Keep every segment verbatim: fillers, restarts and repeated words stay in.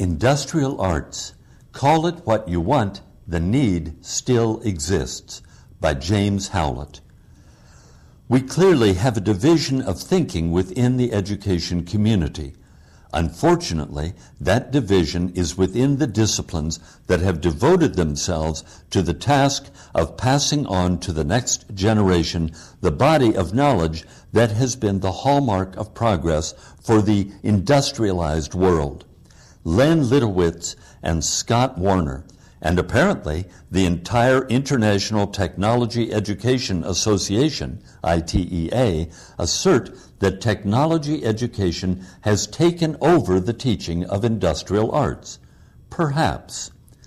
Industrial arts. Call it what you want, the need still exists, by James Howlett. We clearly have a division of thinking within the education community. Unfortunately, that division is within the disciplines that have devoted themselves to the task of passing on to the next generation the body of knowledge that has been the hallmark of progress for the industrialized world. Len Litowitz and Scott Warner, and apparently the entire International Technology Education Association, I T E A, assert that technology education has taken over the teaching of industrial arts. Perhaps.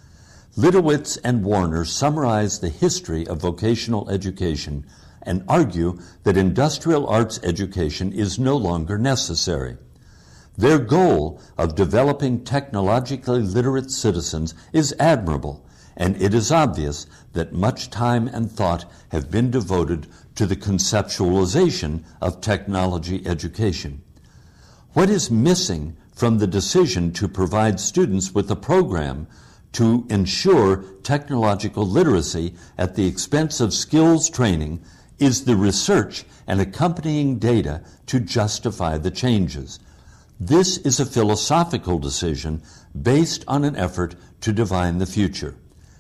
Litowitz and Warner summarize the history of vocational education and argue that industrial arts education is no longer necessary. Their goal of developing technologically literate citizens is admirable, and it is obvious that much time and thought have been devoted to the conceptualization of technology education. What is missing from the decision to provide students with a program to ensure technological literacy at the expense of skills training is the research and accompanying data to justify the changes. This is a philosophical decision based on an effort to divine the future.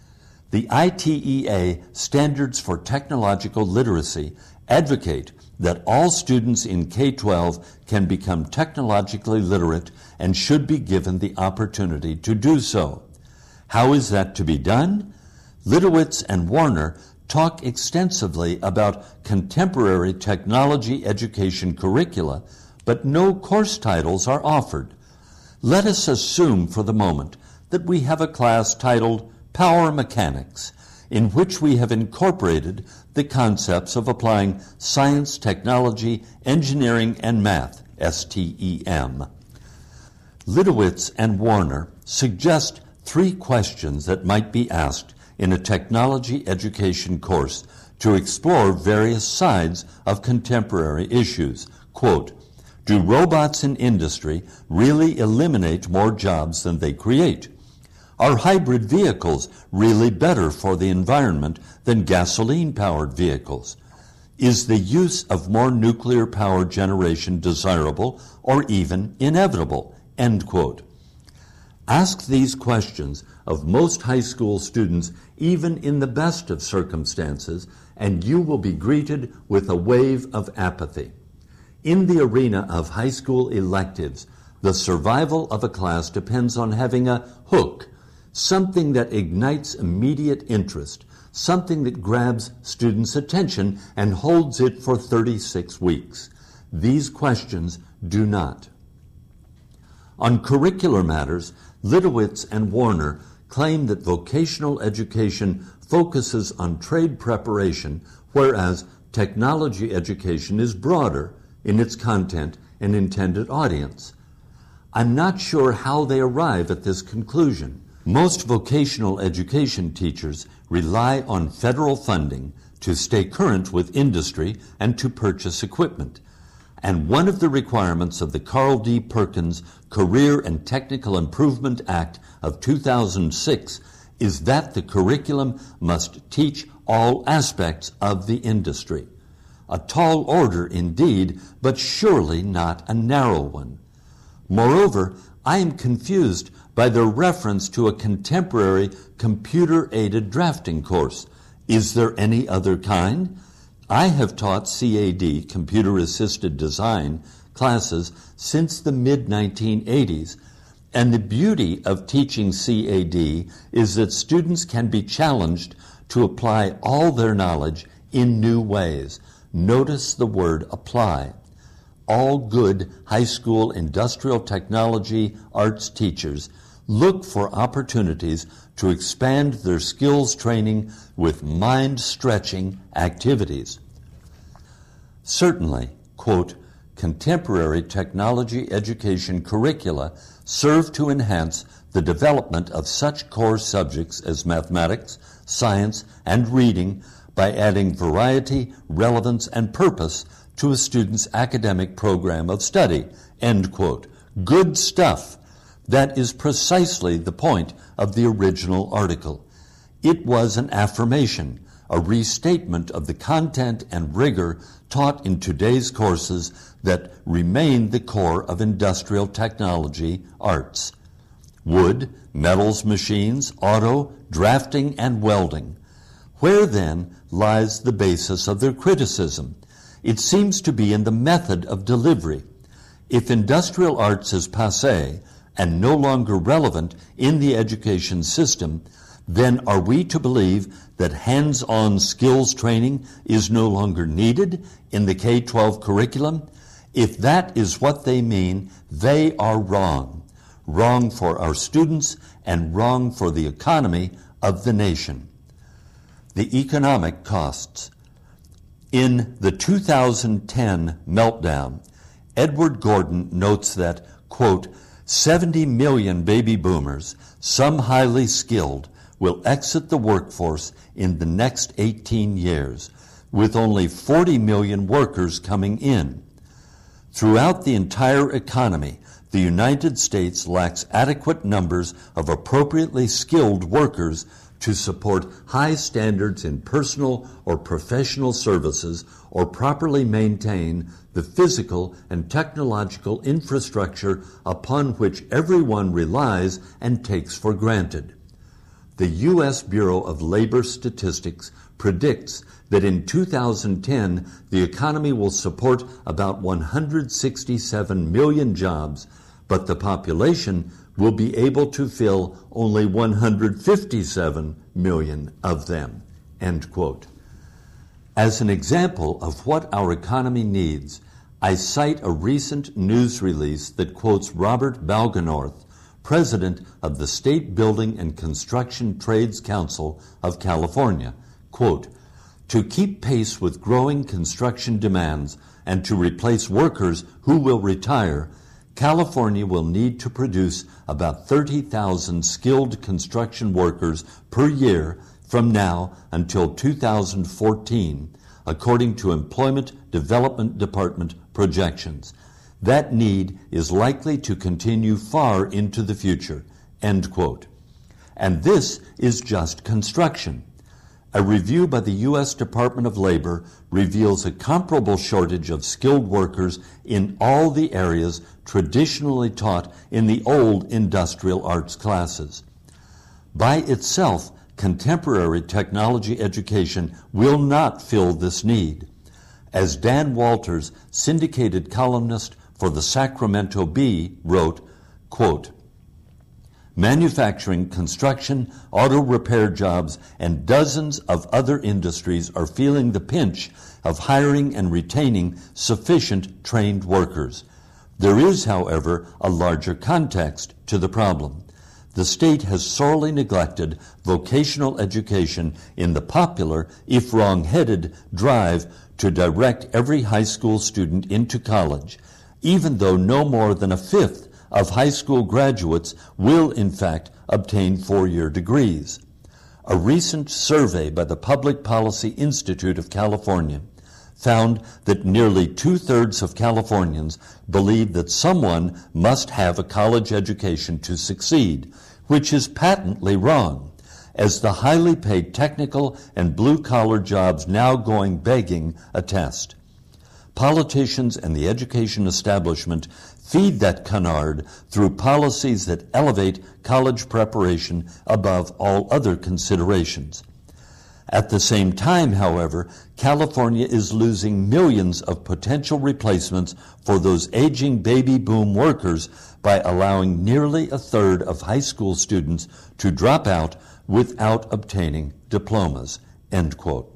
The I T E A Standards for Technological Literacy advocate that all students in K twelve can become technologically literate and should be given the opportunity to do so. How is that to be done? Litowitz and Warner talk extensively about contemporary technology education curricula, but no course titles are offered. Let us assume for the moment that we have a class titled Power Mechanics, in which we have incorporated the concepts of applying science, technology, engineering, and math, S T E M. Litowitz and Warner suggest three questions that might be asked in a technology education course to explore various sides of contemporary issues. Quote, do robots in industry really eliminate more jobs than they create? Are hybrid vehicles really better for the environment than gasoline-powered vehicles? Is the use of more nuclear power generation desirable or even inevitable? End quote. Ask these questions of most high school students, even in the best of circumstances, and you will be greeted with a wave of apathy. In the arena of high school electives, the survival of a class depends on having a hook, something that ignites immediate interest, something that grabs students' attention and holds it for thirty-six weeks. These questions do not. On curricular matters, Litowitz and Warner claim that vocational education focuses on trade preparation, whereas technology education is broader in its content and intended audience. I'm not sure how they arrive at this conclusion. Most vocational education teachers rely on federal funding to stay current with industry and to purchase equipment. And one of the requirements of the Carl D. Perkins Career and Technical Improvement Act of two thousand six is that the curriculum must teach all aspects of the industry. A tall order indeed, but surely not a narrow one. Moreover, I am confused by the reference to a contemporary computer-aided drafting course. Is there any other kind? I have taught C A D, computer-assisted design, classes since the mid nineteen eighties, and the beauty of teaching C A D is that students can be challenged to apply all their knowledge in new ways. Notice the word apply. All good high school industrial technology arts teachers look for opportunities to expand their skills training with mind-stretching activities. Certainly, quote, contemporary technology education curricula serve to enhance the development of such core subjects as mathematics, science, and reading by adding variety, relevance, and purpose to a student's academic program of study, end quote. Good stuff. That is precisely the point of the original article. It was an affirmation, a restatement of the content and rigor taught in today's courses that remain the core of industrial technology arts. Wood, metals machines, auto, drafting, and welding. Where then lies the basis of their criticism? It seems to be in the method of delivery. If industrial arts is passé and no longer relevant in the education system, then are we to believe that hands-on skills training is no longer needed in the K twelve curriculum? If that is what they mean, they are wrong. Wrong for our students and wrong for the economy of the nation. The economic costs. In the two thousand ten meltdown, Edward Gordon notes that, quote, seventy million baby boomers, some highly skilled, will exit the workforce in the next eighteen years, with only forty million workers coming in. Throughout the entire economy, the United States lacks adequate numbers of appropriately skilled workers to support high standards in personal or professional services or properly maintain the physical and technological infrastructure upon which everyone relies and takes for granted. The U S Bureau of Labor Statistics predicts that in two thousand ten, the economy will support about one hundred sixty-seven million jobs, but the population will be able to fill only one hundred fifty-seven million of them, end quote. As an example of what our economy needs, I cite a recent news release that quotes Robert Balganorth, president of the State Building and Construction Trades Council of California, quote, to keep pace with growing construction demands and to replace workers who will retire, California will need to produce about thirty thousand skilled construction workers per year from now until two thousand fourteen, according to Employment Development Department projections. That need is likely to continue far into the future, end quote. And this is just construction. A review by the U S Department of Labor reveals a comparable shortage of skilled workers in all the areas traditionally taught in the old industrial arts classes. By itself, contemporary technology education will not fill this need. As Dan Walters, syndicated columnist for the Sacramento Bee, wrote, quote, manufacturing, construction, auto repair jobs, and dozens of other industries are feeling the pinch of hiring and retaining sufficient trained workers. There is, however, a larger context to the problem. The state has sorely neglected vocational education in the popular, if wrong-headed, drive to direct every high school student into college, even though no more than a fifth of high school graduates will, in fact, obtain four-year degrees. A recent survey by the Public Policy Institute of California found that nearly two-thirds of Californians believe that someone must have a college education to succeed, which is patently wrong, as the highly paid technical and blue-collar jobs now going begging attest. Politicians and the education establishment feed that canard through policies that elevate college preparation above all other considerations. At the same time, however, California is losing millions of potential replacements for those aging baby boom workers by allowing nearly a third of high school students to drop out without obtaining diplomas, end quote.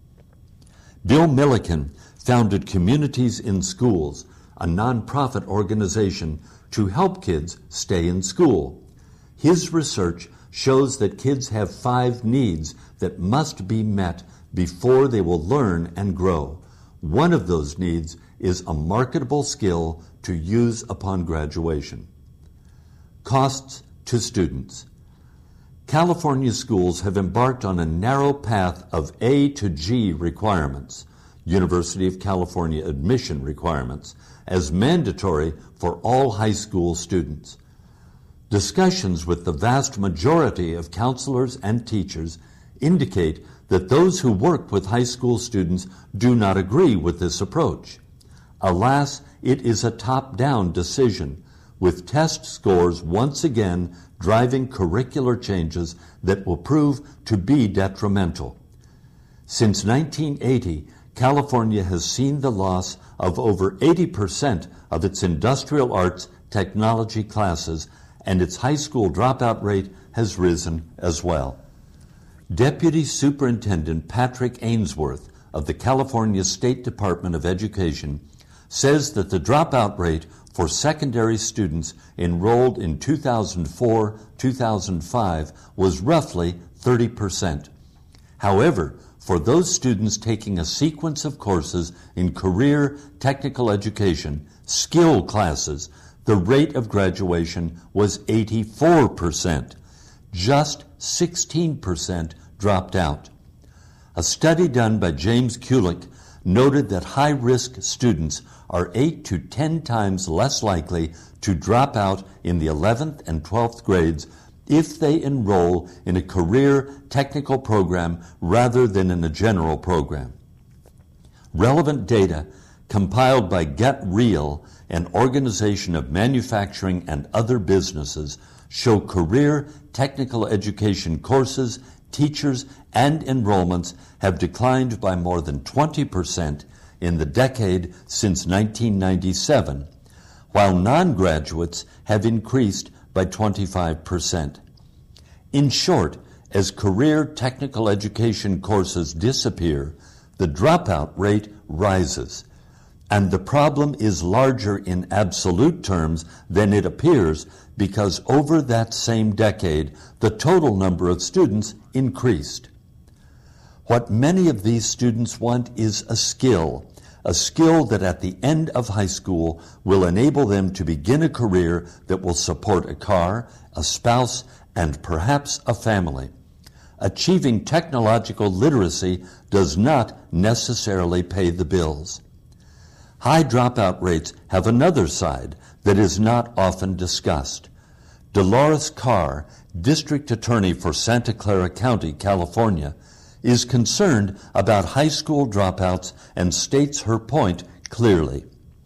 Bill Milliken founded Communities in Schools, a nonprofit organization to help kids stay in school. His research shows that kids have five needs that must be met before they will learn and grow. One of those needs is a marketable skill to use upon graduation. Costs to students. California schools have embarked on a narrow path of A to G requirements, University of California admission requirements, as mandatory for all high school students. Discussions with the vast majority of counselors and teachers indicate that those who work with high school students do not agree with this approach. Alas, it is a top-down decision, with test scores once again driving curricular changes that will prove to be detrimental. Since nineteen eighty, California has seen the loss of over eighty percent of its industrial arts technology classes, and its high school dropout rate has risen as well. Deputy Superintendent Patrick Ainsworth of the California State Department of Education says that the dropout rate for secondary students enrolled in two thousand four to two thousand five was roughly thirty percent. However, for those students taking a sequence of courses in career technical education, skill classes, the rate of graduation was eighty-four percent. Just sixteen percent dropped out. A study done by James Kulik noted that high-risk students are eight to ten times less likely to drop out in the eleventh and twelfth grades if they enroll in a career technical program rather than in a general program. Relevant data compiled by Get Real, an organization of manufacturing and other businesses, show career technical education courses, teachers, and enrollments have declined by more than twenty percent in the decade since nineteen ninety-seven, while non-graduates have increased by twenty-five percent. In short, as career technical education courses disappear, the dropout rate rises. And the problem is larger in absolute terms than it appears because over that same decade, the total number of students increased. What many of these students want is a skill, a skill that at the end of high school will enable them to begin a career that will support a car, a spouse, and perhaps a family. Achieving technological literacy does not necessarily pay the bills. High dropout rates have another side that is not often discussed. Dolores Carr, District Attorney for Santa Clara County, California, is concerned about high school dropouts and states her point clearly.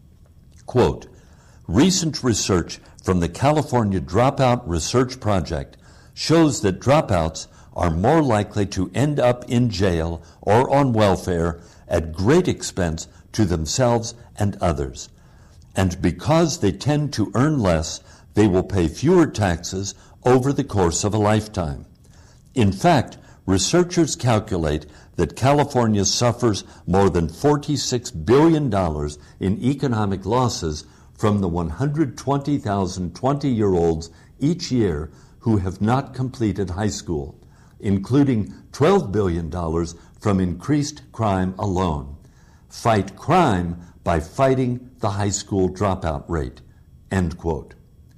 Quote, recent research from the California Dropout Research Project shows that dropouts are more likely to end up in jail or on welfare at great expense to themselves and others. And because they tend to earn less, they will pay fewer taxes over the course of a lifetime. In fact, researchers calculate that California suffers more than forty-six billion dollars in economic losses from the one hundred twenty thousand twenty-year-olds each year who have not completed high school, including twelve billion dollars from increased crime alone. Fight crime by fighting the high school dropout rate. End quote.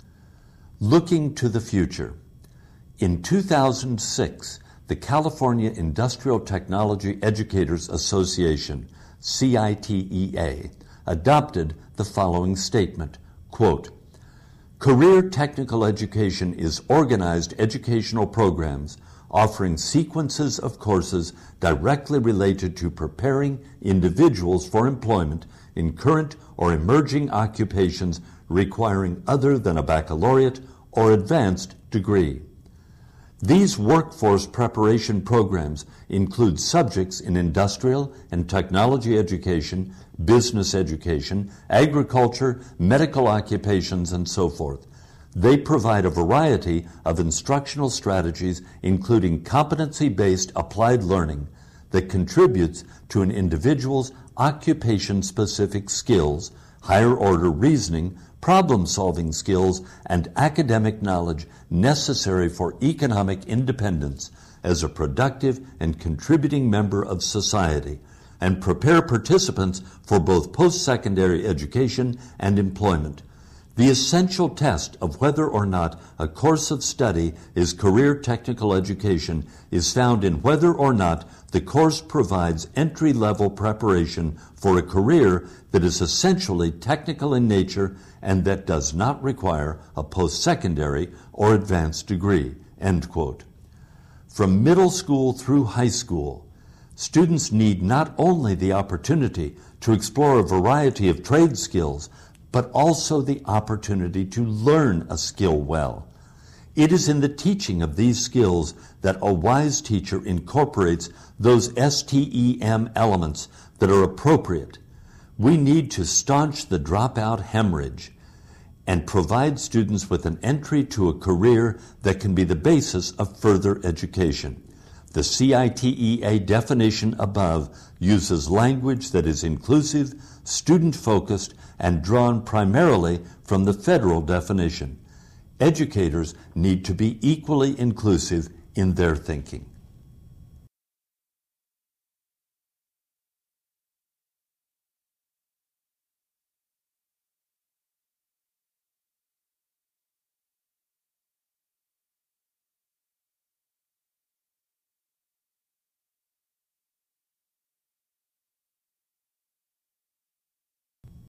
Looking to the future. In two thousand six, the California Industrial Technology Educators Association, C I T E A, adopted the following statement, quote, career technical education is organized educational programs offering sequences of courses directly related to preparing individuals for employment in current or emerging occupations requiring other than a baccalaureate or advanced degree. These workforce preparation programs include subjects in industrial and technology education, business education, agriculture, medical occupations, and so forth. They provide a variety of instructional strategies, including competency-based applied learning, that contributes to an individual's occupation-specific skills, higher-order reasoning, problem-solving skills, and academic knowledge necessary for economic independence as a productive and contributing member of society, and prepare participants for both post-secondary education and employment. The essential test of whether or not a course of study is career technical education is found in whether or not the course provides entry-level preparation for a career that is essentially technical in nature and that does not require a post-secondary or advanced degree." End quote. From middle school through high school, students need not only the opportunity to explore a variety of trade skills, but also the opportunity to learn a skill well. It is in the teaching of these skills that a wise teacher incorporates those STEM elements that are appropriate. We need to staunch the dropout hemorrhage and provide students with an entry to a career that can be the basis of further education. The C I T E A definition above uses language that is inclusive, student-focused, and drawn primarily from the federal definition. Educators need to be equally inclusive in their thinking.